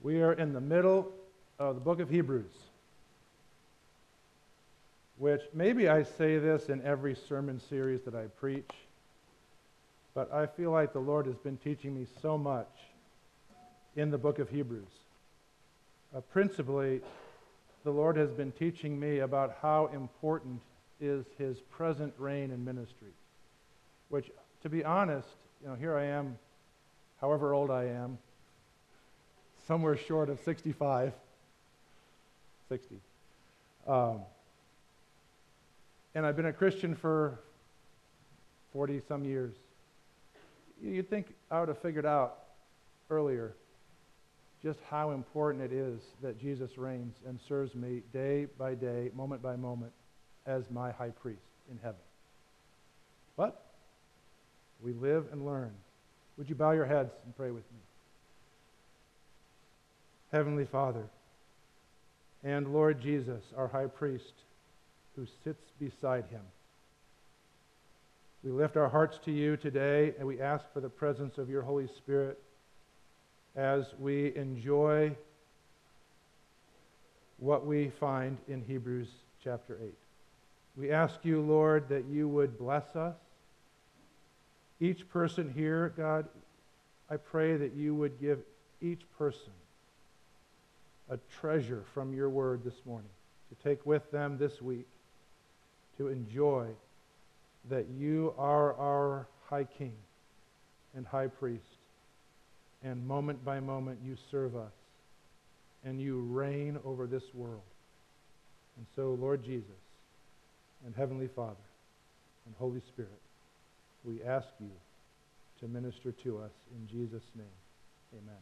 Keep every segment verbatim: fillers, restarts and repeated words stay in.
We are in the middle of the book of Hebrews, which maybe I say this in every sermon series that I preach, but I feel like the Lord has been teaching me so much in the book of Hebrews. Uh, principally, the Lord has been teaching me about how important is His present reign and ministry, which, to be honest, you know, here I am, however old I am, somewhere short of sixty-five, sixty. Um, and I've been a Christian for forty-some years. You'd think I would have figured out earlier just how important it is that Jesus reigns and serves me day by day, moment by moment, as my high priest in heaven. But we live and learn. Would you bow your heads and pray with me? Heavenly Father, and Lord Jesus, our high priest, who sits beside him, we lift our hearts to you today, and we ask for the presence of your Holy Spirit as we enjoy what we find in Hebrews chapter eight. We ask you, Lord, that you would bless us. Each person here, God, I pray that you would give each person a treasure from your word this morning to take with them this week, to enjoy that you are our high king and high priest, and moment by moment you serve us, and you reign over this world. And so, Lord Jesus, and Heavenly Father, and Holy Spirit, we ask you to minister to us in Jesus' name. Amen.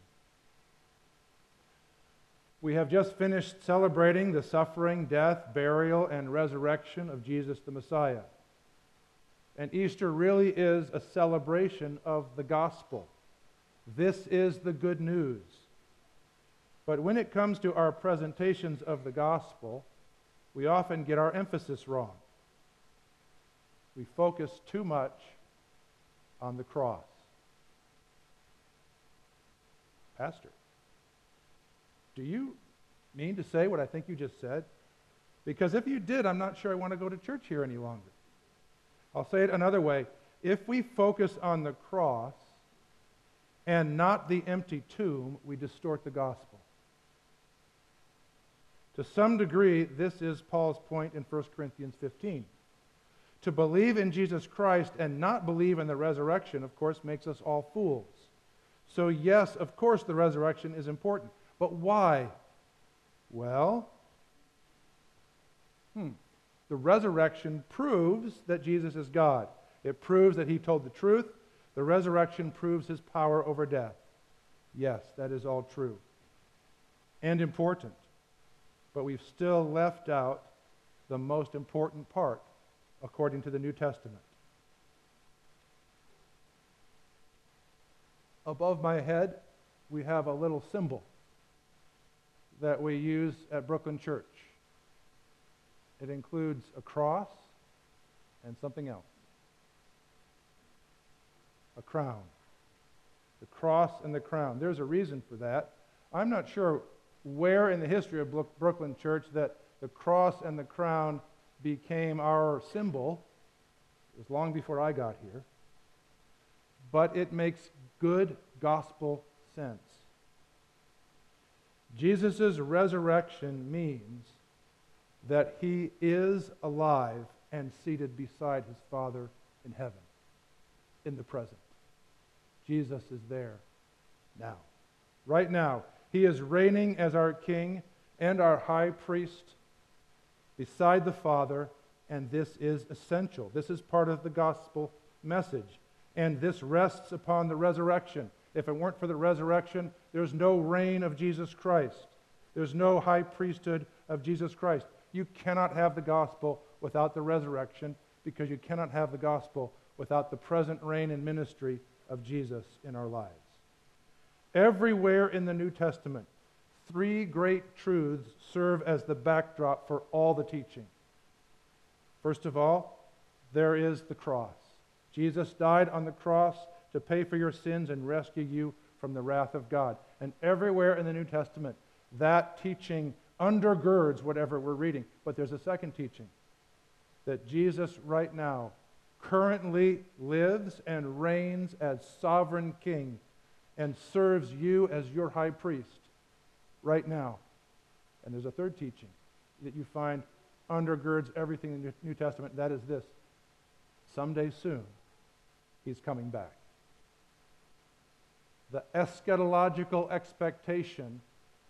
We have just finished celebrating the suffering, death, burial, and resurrection of Jesus the Messiah. And Easter really is a celebration of the gospel. This is the good news. But when it comes to our presentations of the gospel, we often get our emphasis wrong. We focus too much on the cross. Pastor, do you mean to say what I think you just said? Because if you did, I'm not sure I want to go to church here any longer. I'll say it another way. If we focus on the cross and not the empty tomb, we distort the gospel. To some degree, this is Paul's point in First Corinthians fifteen. To believe in Jesus Christ and not believe in the resurrection, of course, makes us all fools. So yes, of course, the resurrection is important. But why? Well, hmm, the resurrection proves that Jesus is God. It proves that he told the truth. The resurrection proves his power over death. Yes, that is all true and important. But we've still left out the most important part according to the New Testament. Above my head, we have a little symbol that we use at Brooklyn Church. It includes a cross and something else. A crown. The cross and the crown. There's a reason for that. I'm not sure where in the history of Brooklyn Church that the cross and the crown became our symbol. It was long before I got here. But it makes good gospel sense. Jesus' resurrection means that he is alive and seated beside his Father in heaven, in the present. Jesus is there now. Right now, he is reigning as our King and our high priest beside the Father, and this is essential. This is part of the gospel message, and this rests upon the resurrection. If it weren't for the resurrection, there's no reign of Jesus Christ. There's no high priesthood of Jesus Christ. You cannot have the gospel without the resurrection, because you cannot have the gospel without the present reign and ministry of Jesus in our lives. Everywhere in the New Testament, three great truths serve as the backdrop for all the teaching. First of all, there is the cross. Jesus died on the cross to pay for your sins and rescue you from the wrath of God. And everywhere in the New Testament, that teaching undergirds whatever we're reading. But there's a second teaching, that Jesus right now currently lives and reigns as sovereign king and serves you as your high priest right now. And there's a third teaching that you find undergirds everything in the New Testament. That is this: someday soon, he's coming back. The eschatological expectation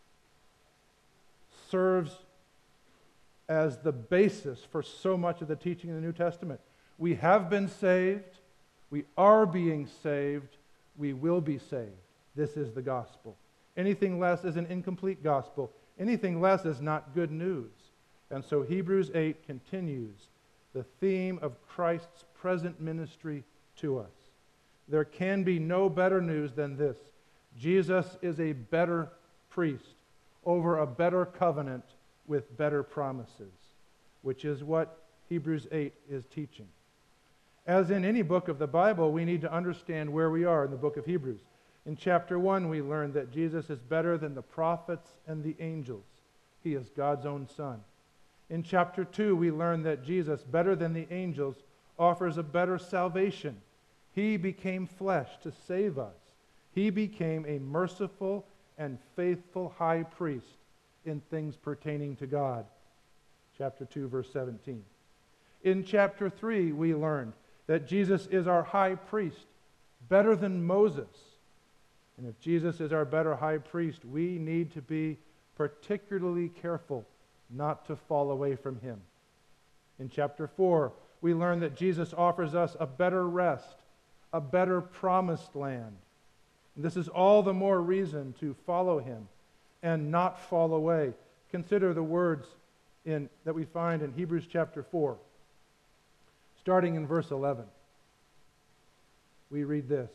serves as the basis for so much of the teaching in the New Testament. We have been saved, we are being saved, we will be saved. This is the gospel. Anything less is an incomplete gospel. Anything less is not good news. And so Hebrews eight continues the theme of Christ's present ministry to us. There can be no better news than this: Jesus is a better priest over a better covenant with better promises, which is what Hebrews eight is teaching. As in any book of the Bible, we need to understand where we are in the book of Hebrews. In chapter one, we learn that Jesus is better than the prophets and the angels. He is God's own Son. In chapter two, we learn that Jesus, better than the angels, offers a better salvation. He became flesh to save us. He became a merciful and faithful high priest in things pertaining to God. Chapter two, verse seventeen. In chapter three, we learned that Jesus is our high priest, better than Moses. And if Jesus is our better high priest, we need to be particularly careful not to fall away from him. In chapter four, we learn that Jesus offers us a better rest, a better promised land. And this is all the more reason to follow him and not fall away. Consider the words in, that we find in Hebrews chapter four. Starting in verse eleven, we read this: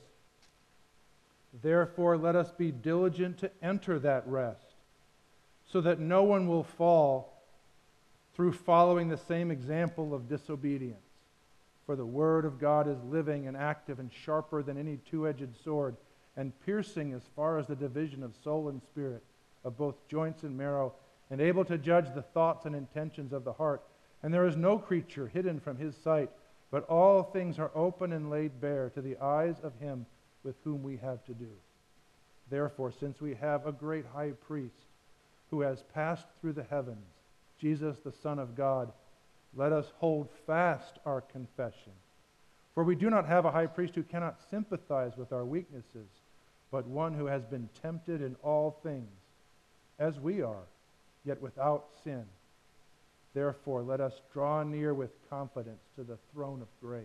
"Therefore let us be diligent to enter that rest, so that no one will fall through following the same example of disobedience. For the word of God is living and active and sharper than any two-edged sword, and piercing as far as the division of soul and spirit, of both joints and marrow, and able to judge the thoughts and intentions of the heart. And there is no creature hidden from his sight, but all things are open and laid bare to the eyes of him with whom we have to do. Therefore, since we have a great high priest who has passed through the heavens, Jesus the Son of God, let us hold fast our confession. For we do not have a high priest who cannot sympathize with our weaknesses, but one who has been tempted in all things, as we are, yet without sin. Therefore, let us draw near with confidence to the throne of grace,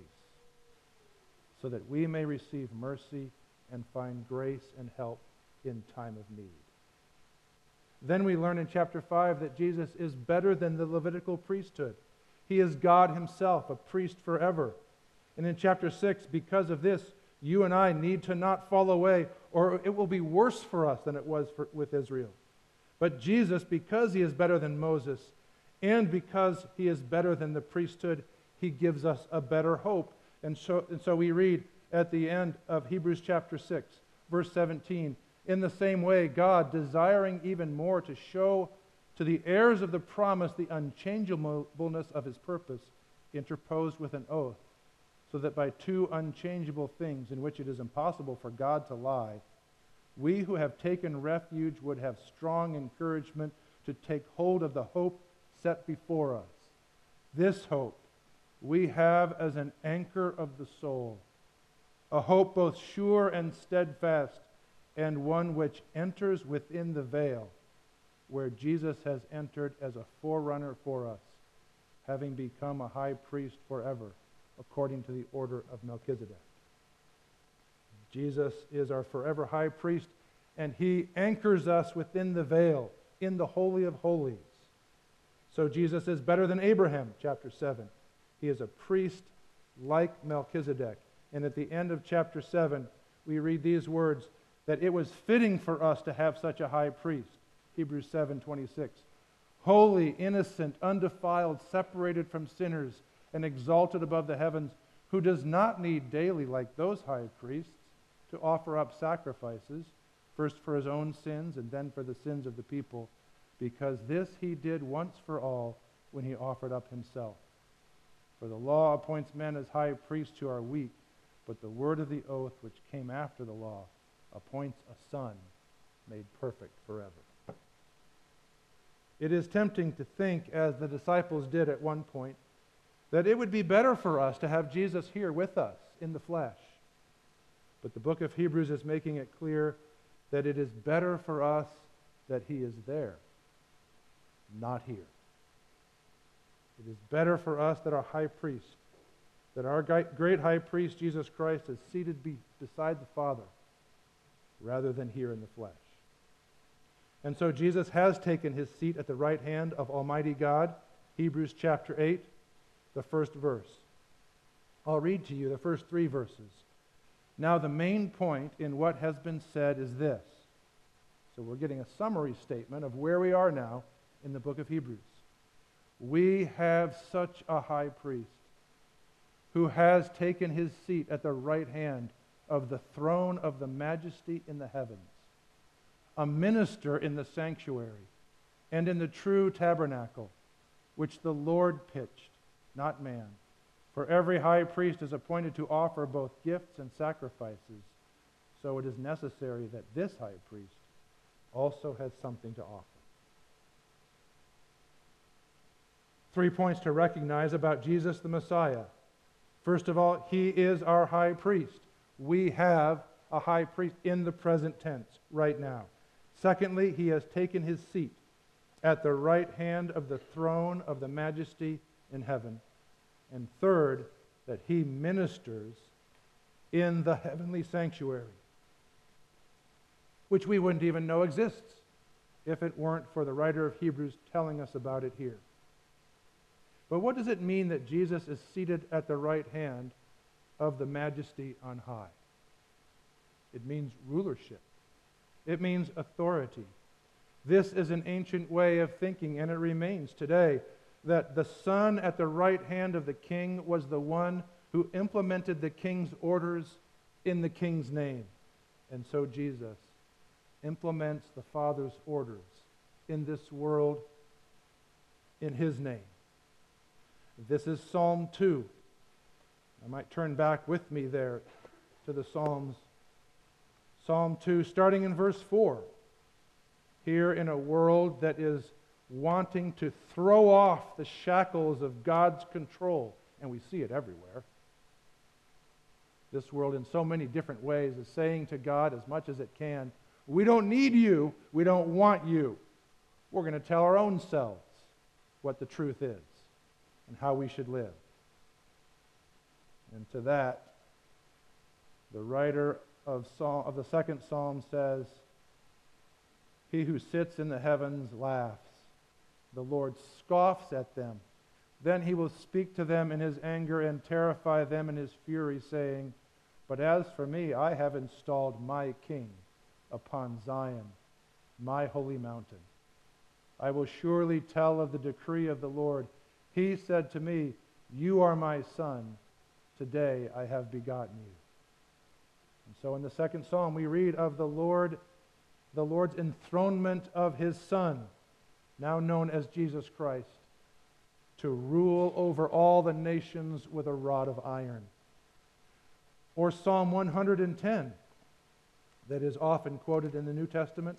so that we may receive mercy and find grace and help in time of need." Then we learn in chapter five that Jesus is better than the Levitical priesthood. He is God himself, a priest forever. And in chapter six, because of this, you and I need to not fall away, or it will be worse for us than it was for, with Israel. But Jesus, because he is better than Moses, and because he is better than the priesthood, he gives us a better hope. And so, and so we read at the end of Hebrews chapter six, verse seventeen, "In the same way, God, desiring even more to show to the heirs of the promise the unchangeableness of his purpose, interposed with an oath, so that by two unchangeable things in which it is impossible for God to lie, we who have taken refuge would have strong encouragement to take hold of the hope set before us. This hope we have as an anchor of the soul, a hope both sure and steadfast, and one which enters within the veil, where Jesus has entered as a forerunner for us, having become a high priest forever, according to the order of Melchizedek." Jesus is our forever high priest, and he anchors us within the veil, in the Holy of Holies. So Jesus is better than Abraham, chapter seven. He is a priest like Melchizedek. And at the end of chapter seven, we read these words, that it was fitting for us to have such a high priest. Hebrews seven twenty-six. "Holy, innocent, undefiled, separated from sinners, and exalted above the heavens, who does not need daily, like those high priests, to offer up sacrifices, first for his own sins and then for the sins of the people, because this he did once for all when he offered up himself. For the law appoints men as high priests who are weak, but the word of the oath which came after the law appoints a son made perfect forever. It is tempting to think, as the disciples did at one point, that it would be better for us to have Jesus here with us in the flesh. But the book of Hebrews is making it clear that it is better for us that he is there, not here. It is better for us that our high priest, that our great high priest, Jesus Christ, is seated be beside the Father rather than here in the flesh. And so Jesus has taken his seat at the right hand of Almighty God. Hebrews chapter eight, the first verse. I'll read to you the first three verses. Now the main point in what has been said is this. So we're getting a summary statement of where we are now in the book of Hebrews. We have such a high priest who has taken his seat at the right hand of the throne of the majesty in the heavens, a minister in the sanctuary and in the true tabernacle, which the Lord pitched, not man. For every high priest is appointed to offer both gifts and sacrifices, so it is necessary that this high priest also has something to offer. Three points to recognize about Jesus the Messiah. First of all, he is our high priest. We have a high priest in the present tense right now. Secondly, he has taken his seat at the right hand of the throne of the majesty in heaven. And third, that he ministers in the heavenly sanctuary, which we wouldn't even know exists if it weren't for the writer of Hebrews telling us about it here. But what does it mean that Jesus is seated at the right hand of the majesty on high? It means rulership. It means authority. This is an ancient way of thinking, and it remains today, that the son at the right hand of the king was the one who implemented the king's orders in the king's name. And so Jesus implements the Father's orders in this world in his name. This is Psalm two. I might turn back with me there to the Psalms. Psalm two, starting in verse four. Here in a world that is wanting to throw off the shackles of God's control, and we see it everywhere. This world in so many different ways is saying to God as much as it can, we don't need you, we don't want you. We're going to tell our own selves what the truth is and how we should live. And to that, the writer of, Psalm, of the second Psalm says, he who sits in the heavens laughs. The Lord scoffs at them. Then he will speak to them in his anger and terrify them in his fury, saying, but as for me, I have installed my king upon Zion, my holy mountain. I will surely tell of the decree of the Lord. He said to me, you are my son. Today I have begotten you. And so in the second psalm we read of the Lord, the Lord's enthronement of his Son, now known as Jesus Christ, to rule over all the nations with a rod of iron. Or Psalm one hundred ten, that is often quoted in the New Testament,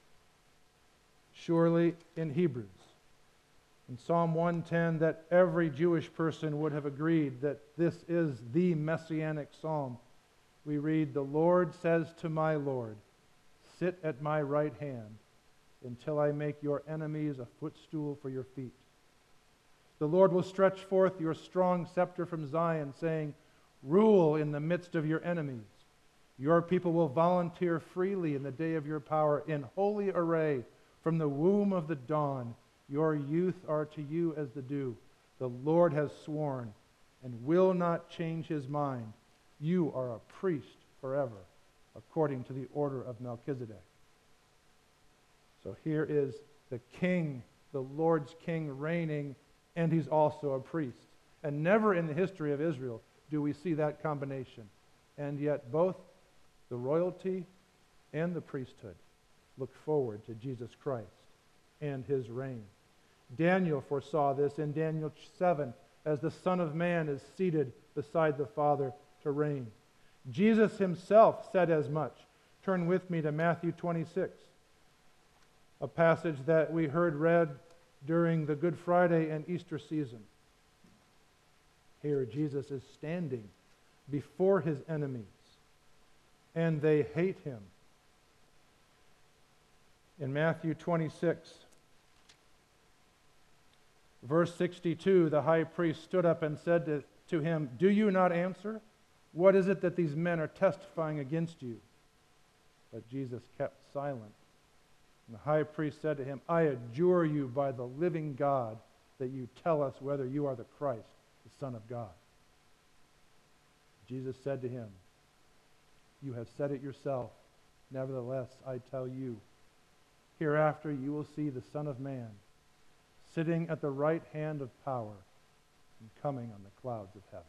surely in Hebrews. In Psalm one ten, that every Jewish person would have agreed that this is the messianic psalm. We read, the Lord says to my Lord, sit at my right hand until I make your enemies a footstool for your feet. The Lord will stretch forth your strong scepter from Zion, saying, rule in the midst of your enemies. Your people will volunteer freely in the day of your power, in holy array from the womb of the dawn. Your youth are to you as the dew. The Lord has sworn and will not change his mind. You are a priest forever, according to the order of Melchizedek. So here is the king, the Lord's king reigning, and he's also a priest. And never in the history of Israel do we see that combination. And yet both the royalty and the priesthood look forward to Jesus Christ and his reign. Daniel foresaw this in Daniel seven as the Son of Man is seated beside the Father to reign. Jesus himself said as much. Turn with me to Matthew twenty-six, a passage that we heard read during the Good Friday and Easter season. Here Jesus is standing before his enemies, and they hate him. In Matthew twenty-six, verse sixty-two, the high priest stood up and said to, to him, "Do you not answer? What is it that these men are testifying against you?" But Jesus kept silent. And the high priest said to him, "I adjure you by the living God that you tell us whether you are the Christ, the Son of God." Jesus said to him, "You have said it yourself. Nevertheless, I tell you, hereafter you will see the Son of Man sitting at the right hand of power and coming on the clouds of heaven."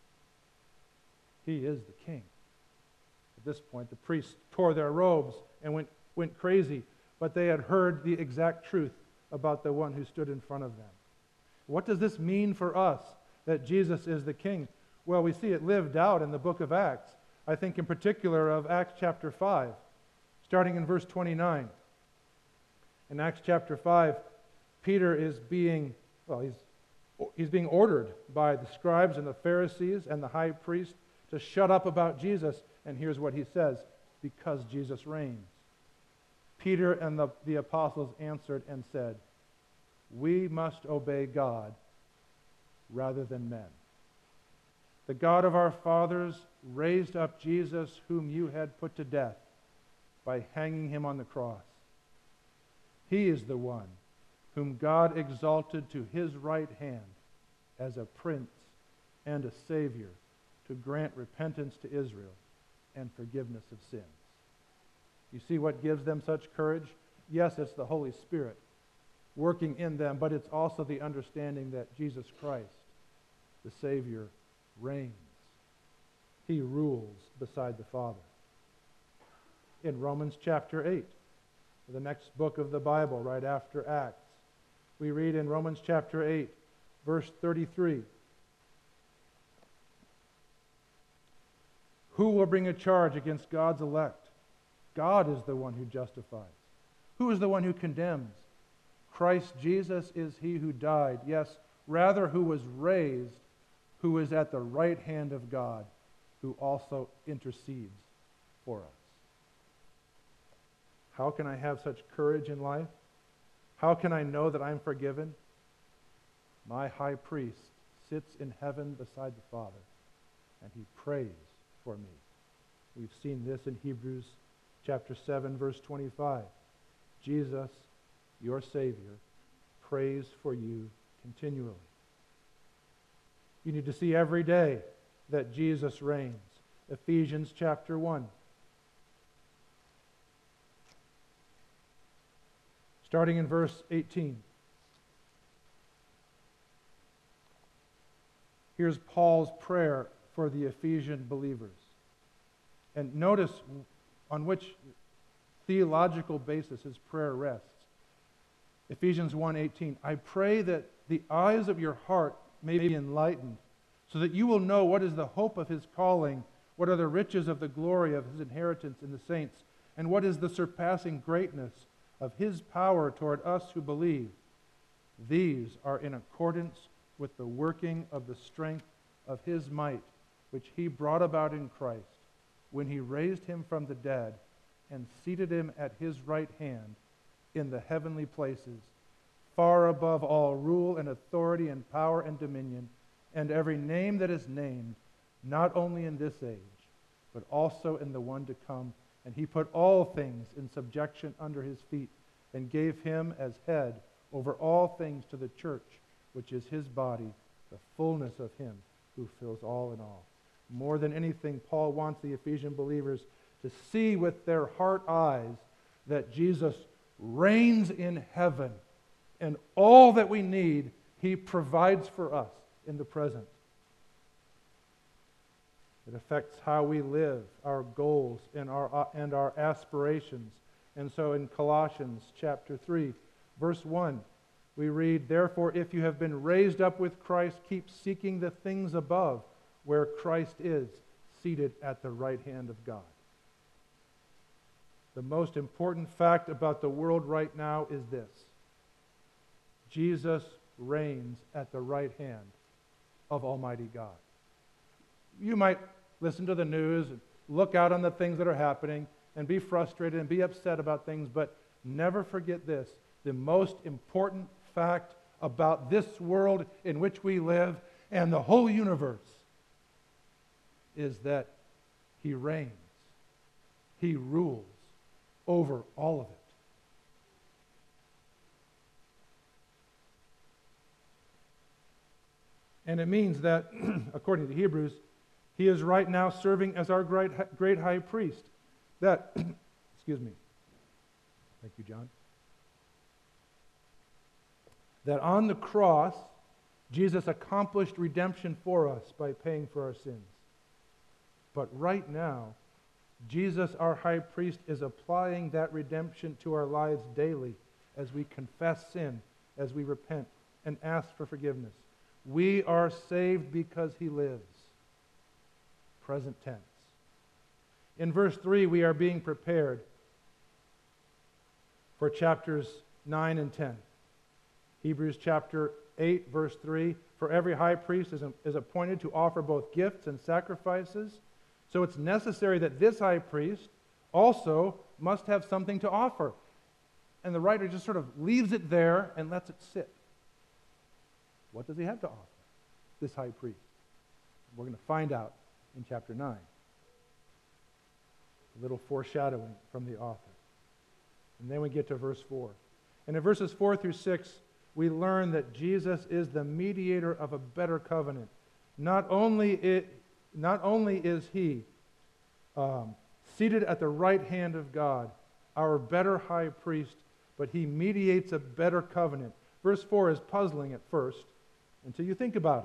He is the King. At this point, the priests tore their robes and went, went crazy, but they had heard the exact truth about the one who stood in front of them. What does this mean for us, that Jesus is the King? Well, we see it lived out in the book of Acts. I think in particular of Acts chapter five, starting in verse twenty-nine. In Acts chapter five, Peter is being, well, he's, he's being ordered by the scribes and the Pharisees and the high priest to shut up about Jesus. And here's what he says: "Because Jesus reigns." Peter and the, the apostles answered and said, "We must obey God rather than men. The God of our fathers raised up Jesus, whom you had put to death by hanging him on the cross. He is the one whom God exalted to his right hand as a prince and a savior to grant repentance to Israel and forgiveness of sins." You see what gives them such courage? Yes, it's the Holy Spirit working in them, but it's also the understanding that Jesus Christ, the Savior, reigns. He rules beside the Father. In Romans chapter eight, the next book of the Bible right after Acts, we read in Romans chapter eight, verse thirty-three, "Who will bring a charge against God's elect? God is the one who justifies. Who is the one who condemns? Christ Jesus is he who died, yes, rather who was raised, who is at the right hand of God, who also intercedes for us." How can I have such courage in life? How can I know that I'm forgiven? My high priest sits in heaven beside the Father, and he prays for me. We've seen this in Hebrews chapter seven, verse twenty-five. Jesus, your Savior, prays for you continually. You need to see every day that Jesus reigns. Ephesians chapter one. Starting in verse eighteen. Here's Paul's prayer for the Ephesian believers. And notice on which theological basis his prayer rests. Ephesians one eighteen. "I pray that the eyes of your heart may be enlightened, so that you will know what is the hope of his calling, what are the riches of the glory of his inheritance in the saints, and what is the surpassing greatness of his power toward us who believe. These are in accordance with the working of the strength of his might, which he brought about in Christ, when he raised him from the dead and seated him at his right hand in the heavenly places, far above all rule and authority and power and dominion, and every name that is named, not only in this age, but also in the one to come. And he put all things in subjection under his feet, and gave him as head over all things to the church, which is his body, the fullness of him who fills all in all." More than anything, Paul wants the Ephesian believers to see with their heart eyes that Jesus reigns in heaven, and all that we need, he provides for us in the present. It affects how we live, our goals, and our, uh, and our aspirations. And so in Colossians chapter three, verse one, we read, "Therefore, if you have been raised up with Christ, keep seeking the things above, where Christ is, seated at the right hand of God." The most important fact about the world right now is this: Jesus reigns at the right hand of Almighty God. You might listen to the news and look out on the things that are happening and be frustrated and be upset about things, but never forget this: the most important fact about this world in which we live and the whole universe is that He reigns. He rules over all of it. And it means that, according to Hebrews, He is right now serving as our great, great high priest. That, excuse me. Thank you, John. That on the cross, Jesus accomplished redemption for us by paying for our sins. But right now, Jesus, our high priest, is applying that redemption to our lives daily as we confess sin, as we repent and ask for forgiveness. We are saved because He lives. Present tense. In verse three, we are being prepared for chapters nine and ten. Hebrews chapter eight, verse three, "For every high priest is, is appointed to offer both gifts and sacrifices. So it's necessary that this high priest also must have something to offer." And the writer just sort of leaves it there and lets it sit. What does he have to offer, this high priest? We're going to find out in chapter nine. A little foreshadowing from the author. And then we get to verse four. And in verses four through six, we learn that Jesus is the mediator of a better covenant. Not only, it, not only is He um, seated at the right hand of God, our better high priest, but He mediates a better covenant. Verse four is puzzling at first, until you think about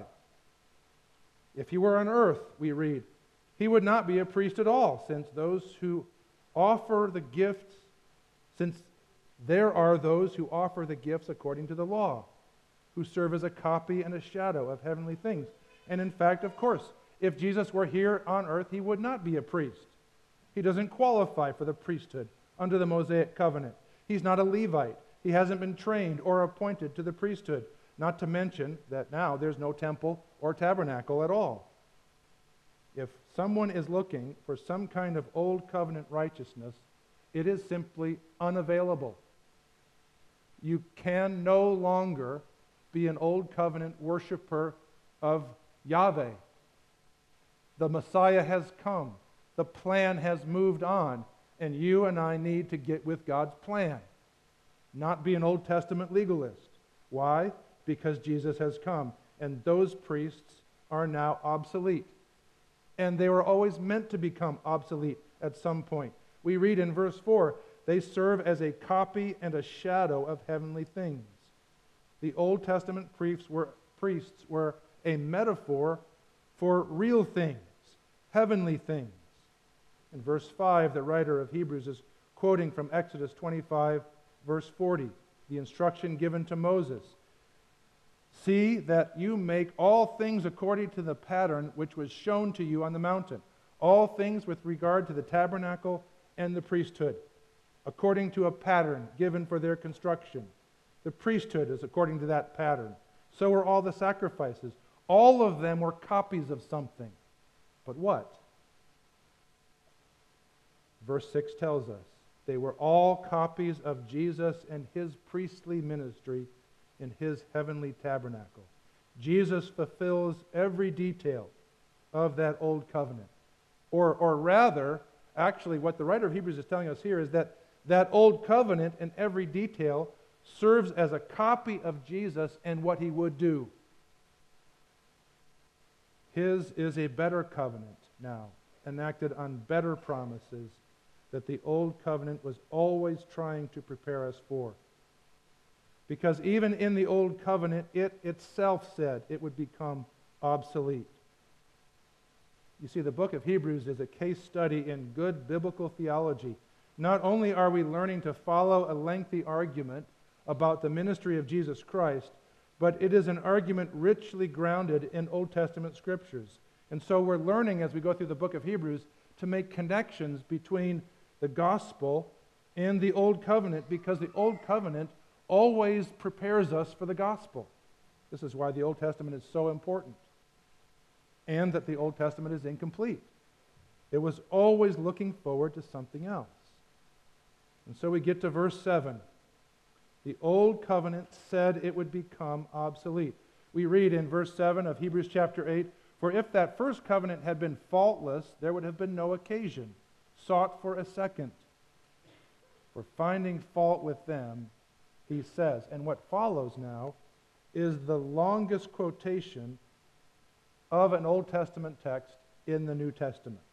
it. If He were on earth, we read, He would not be a priest at all, since those who offer the gifts, since there are those who offer the gifts according to the law, who serve as a copy and a shadow of heavenly things. And in fact, of course, if Jesus were here on earth, He would not be a priest. He doesn't qualify for the priesthood under the Mosaic covenant. He's not a Levite. He hasn't been trained or appointed to the priesthood. Not to mention that now there's no temple or tabernacle at all. If someone is looking for some kind of old covenant righteousness, it is simply unavailable. You can no longer be an old covenant worshiper of Yahweh. The Messiah has come. The plan has moved on. And you and I need to get with God's plan. Not be an Old Testament legalist. Why? Because Jesus has come. And those priests are now obsolete. And they were always meant to become obsolete at some point. We read in verse four, they serve as a copy and a shadow of heavenly things. The Old Testament priests were, priests were a metaphor for real things, heavenly things. In verse five, the writer of Hebrews is quoting from Exodus twenty-five, verse forty, the instruction given to Moses. See that you make all things according to the pattern which was shown to you on the mountain, all things with regard to the tabernacle and the priesthood, according to a pattern given for their construction. The priesthood is according to that pattern. So are all the sacrifices. All of them were copies of something. But what? Verse six tells us they were all copies of Jesus and His priestly ministry in His heavenly tabernacle. Jesus fulfills every detail of that old covenant. Or, or rather, actually, what the writer of Hebrews is telling us here is that that old covenant in every detail serves as a copy of Jesus and what He would do. His is a better covenant now, enacted on better promises that the old covenant was always trying to prepare us for. Because even in the old covenant, it itself said it would become obsolete. You see, the book of Hebrews is a case study in good biblical theology. Not only are we learning to follow a lengthy argument about the ministry of Jesus Christ, but it is an argument richly grounded in Old Testament scriptures. And so we're learning as we go through the book of Hebrews to make connections between the gospel and the Old Covenant, because the Old Covenant always prepares us for the gospel. This is why the Old Testament is so important, and that the Old Testament is incomplete. It was always looking forward to something else. And so we get to verse seven. The Old Covenant said it would become obsolete. We read in verse seven of Hebrews chapter eight, "For if that first covenant had been faultless, there would have been no occasion sought for a second. For finding fault with them," he says. And what follows now is the longest quotation of an Old Testament text in the New Testament.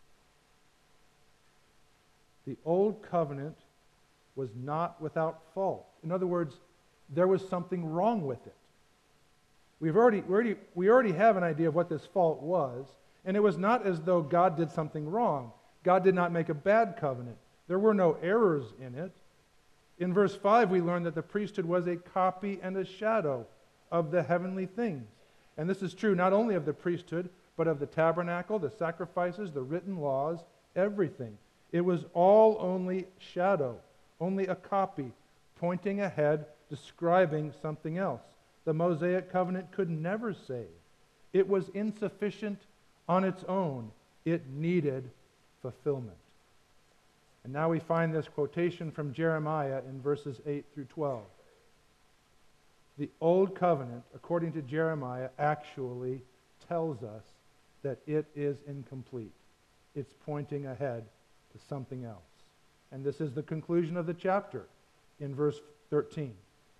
The Old Covenant was not without fault. In other words, there was something wrong with it. We've already, we already, we already have an idea of what this fault was, and it was not as though God did something wrong. God did not make a bad covenant. There were no errors in it. In verse five, we learn that the priesthood was a copy and a shadow of the heavenly things. And this is true not only of the priesthood, but of the tabernacle, the sacrifices, the written laws, everything. It was all only shadow, only a copy, pointing ahead, describing something else. The Mosaic covenant could never save. It was insufficient on its own. It needed fulfillment. And now we find this quotation from Jeremiah in verses eight through twelve. The Old Covenant, according to Jeremiah, actually tells us that it is incomplete. It's pointing ahead to something else. And this is the conclusion of the chapter in verse thirteen.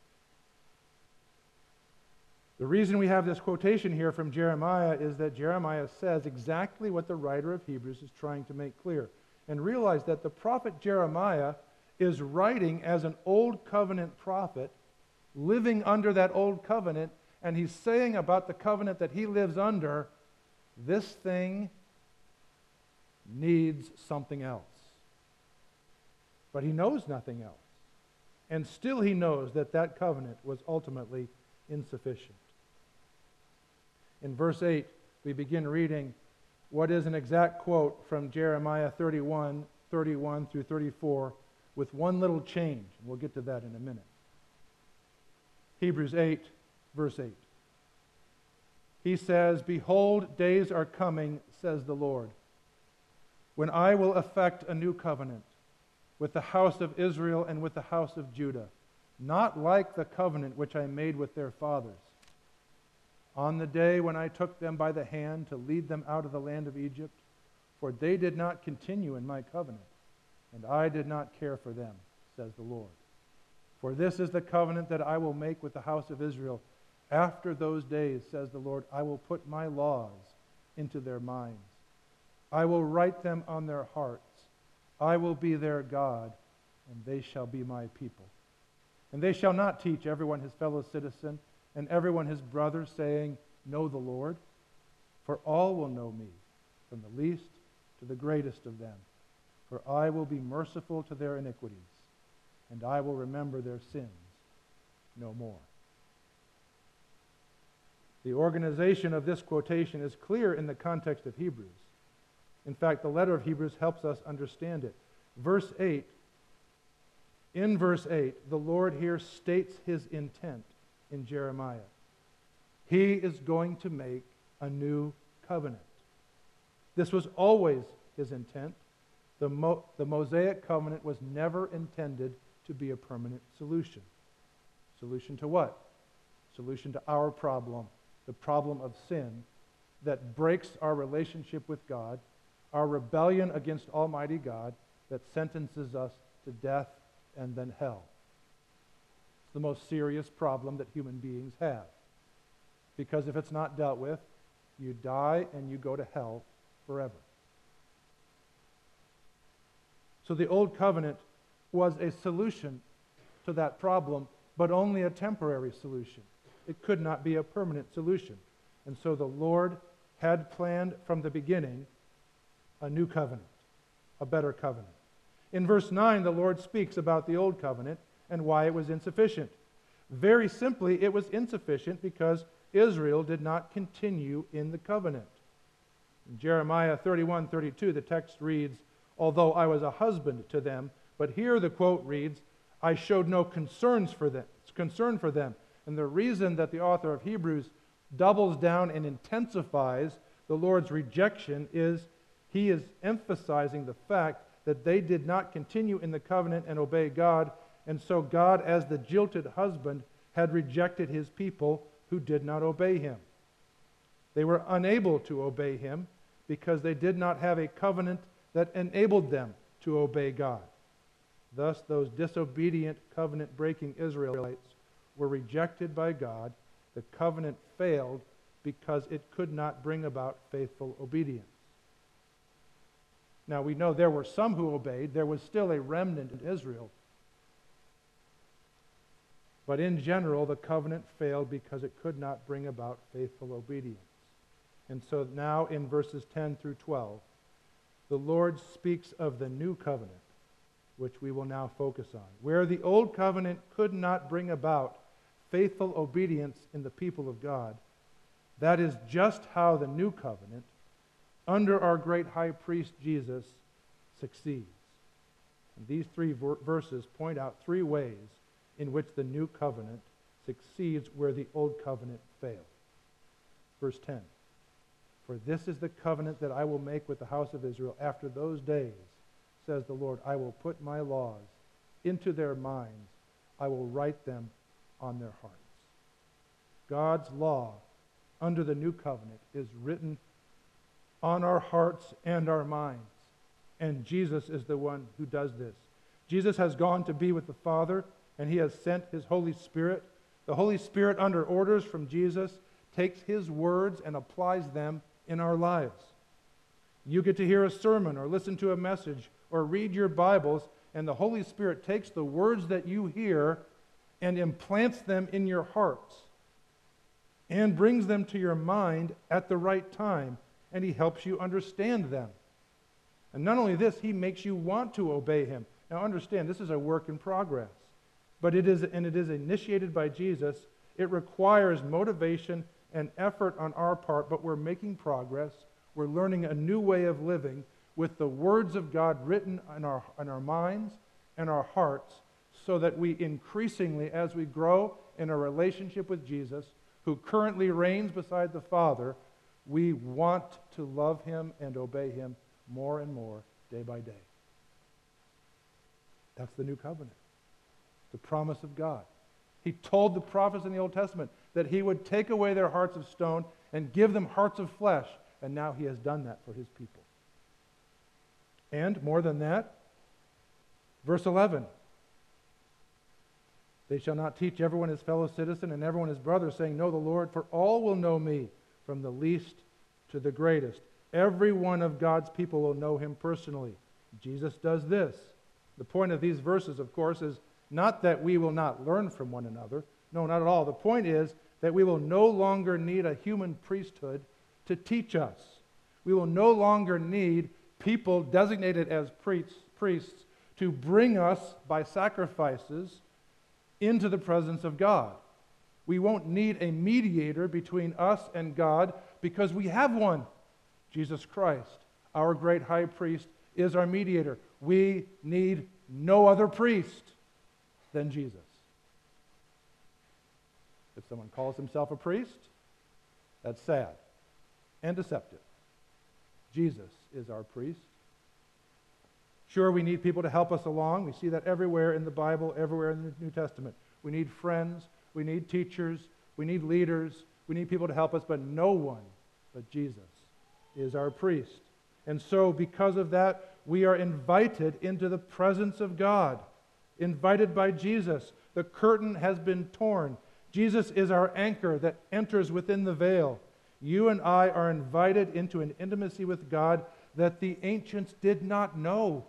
The reason we have this quotation here from Jeremiah is that Jeremiah says exactly what the writer of Hebrews is trying to make clear. And realize that the prophet Jeremiah is writing as an Old Covenant prophet, living under that Old Covenant, and he's saying about the covenant that he lives under, this thing needs something else. But he knows nothing else. And still he knows that that covenant was ultimately insufficient. In verse eight, we begin reading what is an exact quote from Jeremiah thirty-one, thirty-one through thirty-four, with one little change. We'll get to that in a minute. Hebrews eight, verse eight. He says, "Behold, days are coming, says the Lord, when I will effect a new covenant with the house of Israel and with the house of Judah, not like the covenant which I made with their fathers. On the day when I took them by the hand to lead them out of the land of Egypt, for they did not continue in my covenant, and I did not care for them, says the Lord. For this is the covenant that I will make with the house of Israel. After those days, says the Lord, I will put my laws into their minds. I will write them on their hearts. I will be their God, and they shall be my people. And they shall not teach everyone his fellow citizen and everyone his brother, saying, Know the Lord, for all will know me, from the least to the greatest of them. For I will be merciful to their iniquities, and I will remember their sins no more." The organization of this quotation is clear in the context of Hebrews. In fact, the letter of Hebrews helps us understand it. Verse eight, in verse eight, the Lord here states his intent in Jeremiah. He is going to make a new covenant. This was always his intent. The, Mo- the Mosaic covenant was never intended to be a permanent solution. Solution to what? Solution to our problem, the problem of sin that breaks our relationship with God, our rebellion against Almighty God that sentences us to death and then hell. It's the most serious problem that human beings have. Because if it's not dealt with, you die and you go to hell forever. So the Old Covenant was a solution to that problem, but only a temporary solution. It could not be a permanent solution. And so the Lord had planned from the beginning a new covenant, a better covenant. In verse nine, the Lord speaks about the old covenant and why it was insufficient. Very simply, it was insufficient because Israel did not continue in the covenant. In Jeremiah thirty-one thirty-two, the text reads, "Although I was a husband to them," but here the quote reads, "I showed no concerns for them, concern for them." And the reason that the author of Hebrews doubles down and intensifies the Lord's rejection is he is emphasizing the fact that they did not continue in the covenant and obey God, and so God, as the jilted husband, had rejected his people who did not obey him. They were unable to obey him because they did not have a covenant that enabled them to obey God. Thus, those disobedient, covenant-breaking Israelites were rejected by God. The covenant failed because it could not bring about faithful obedience. Now, we know there were some who obeyed. There was still a remnant in Israel. But in general, the covenant failed because it could not bring about faithful obedience. And so now in verses ten through twelve, the Lord speaks of the new covenant, which we will now focus on. Where the old covenant could not bring about faithful obedience in the people of God, that is just how the new covenant, under our great high priest Jesus, succeeds. And these three ver- verses point out three ways in which the new covenant succeeds where the old covenant failed. Verse ten, "For this is the covenant that I will make with the house of Israel after those days, says the Lord. I will put my laws into their minds. I will write them on their hearts." God's law under the new covenant is written on our hearts and our minds. And Jesus is the one who does this. Jesus has gone to be with the Father, and he has sent his Holy Spirit. The Holy Spirit, under orders from Jesus, takes his words and applies them in our lives. You get to hear a sermon or listen to a message or read your Bibles, and the Holy Spirit takes the words that you hear and implants them in your hearts and brings them to your mind at the right time, and he helps you understand them. And not only this, he makes you want to obey him. Now understand, this is a work in progress, but it is, and it is initiated by Jesus. It requires motivation and effort on our part, but we're making progress. We're learning a new way of living with the words of God written in our, in our minds and our hearts, so that we increasingly, as we grow in a relationship with Jesus, who currently reigns beside the Father, we want to love him and obey him more and more day by day. That's the new covenant, the promise of God. He told the prophets in the Old Testament that he would take away their hearts of stone and give them hearts of flesh, and now he has done that for his people. And more than that, verse eleven, "They shall not teach everyone his fellow citizen and everyone his brother, saying, 'Know the Lord,' for all will know me, from the least to the greatest." Every one of God's people will know him personally. Jesus does this. The point of these verses, of course, is not that we will not learn from one another. No, not at all. The point is that we will no longer need a human priesthood to teach us. We will no longer need people designated as priests, priests to bring us by sacrifices into the presence of God. We won't need a mediator between us and God because we have one. Jesus Christ, our great high priest, is our mediator. We need no other priest than Jesus. If someone calls himself a priest, that's sad and deceptive. Jesus is our priest. Sure, we need people to help us along. We see that everywhere in the Bible, everywhere in the New Testament. We need friends, we need teachers, we need leaders, we need people to help us, but no one but Jesus is our priest. And so because of that, we are invited into the presence of God, invited by Jesus. The curtain has been torn. Jesus is our anchor that enters within the veil. You and I are invited into an intimacy with God that the ancients did not know.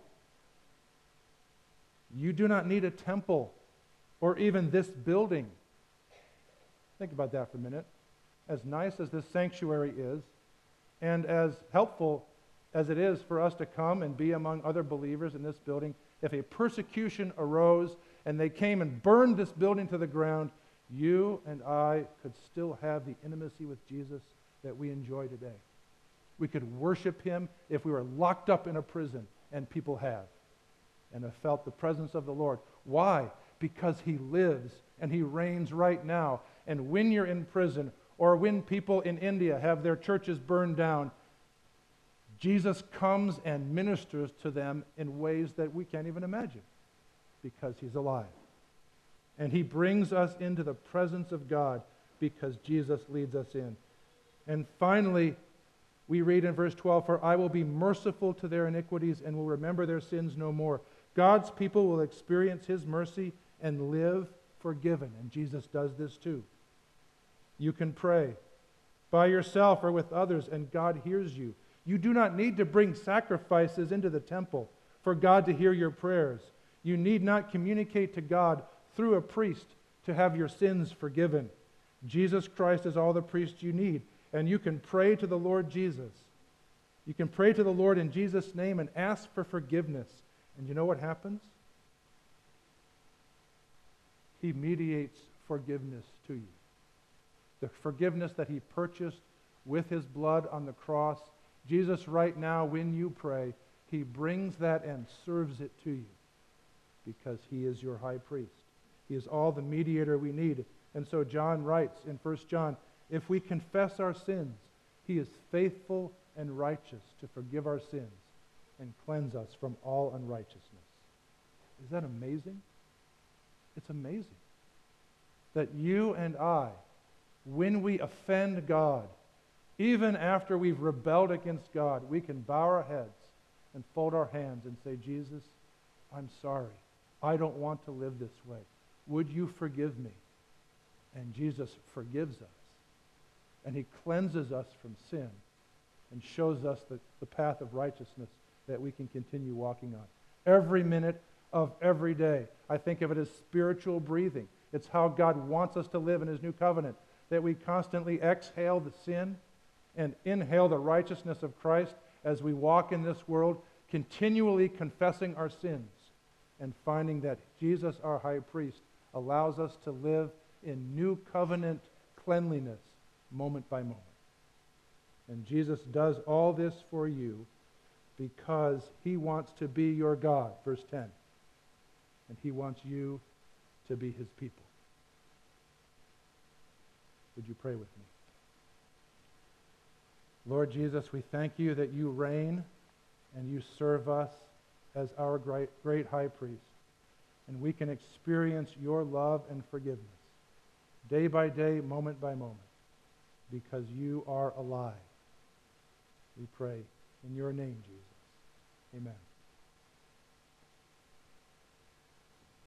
You do not need a temple or even this building. Think about that for a minute. As nice as this sanctuary is, And as helpful as it is for us to come and be among other believers in this building, if a persecution arose and they came and burned this building to the ground, you and I could still have the intimacy with Jesus that we enjoy today. We could worship him if we were locked up in a prison, and people have, and have felt the presence of the Lord. Why? Because he lives and he reigns right now. And when you're in prison, or when people in India have their churches burned down, Jesus comes and ministers to them in ways that we can't even imagine, because he's alive. And he brings us into the presence of God because Jesus leads us in. And finally, we read in verse twelve, "For I will be merciful to their iniquities and will remember their sins no more." God's people will experience his mercy and live forgiven. And Jesus does this too. You can pray by yourself or with others, and God hears you. You do not need to bring sacrifices into the temple for God to hear your prayers. You need not communicate to God through a priest to have your sins forgiven. Jesus Christ is all the priest you need, and you can pray to the Lord Jesus. You can pray to the Lord in Jesus' name and ask for forgiveness. And you know what happens? He mediates forgiveness to you. The forgiveness that he purchased with his blood on the cross. Jesus, right now, when you pray, he brings that and serves it to you because he is your high priest. He is all the mediator we need. And so John writes in First John, if we confess our sins, he is faithful and righteous to forgive our sins and cleanse us from all unrighteousness. Is that amazing? It's amazing that you and I, when we offend God, even after we've rebelled against God, we can bow our heads and fold our hands and say, Jesus, I'm sorry. I don't want to live this way. Would you forgive me? And Jesus forgives us. And he cleanses us from sin and shows us the, the path of righteousness that we can continue walking on. Every minute of every day. I think of it as spiritual breathing. It's how God wants us to live in his new covenant, that we constantly exhale the sin and inhale the righteousness of Christ as we walk in this world, continually confessing our sins and finding that Jesus, our high priest, allows us to live in new covenant cleanliness moment by moment. And Jesus does all this for you because he wants to be your God, verse ten. And he wants you to be his people. Would you pray with me? Lord Jesus, we thank you that you reign and you serve us as our great, great high priest. And we can experience your love and forgiveness day by day, moment by moment, because you are alive. We pray in your name, Jesus. Amen.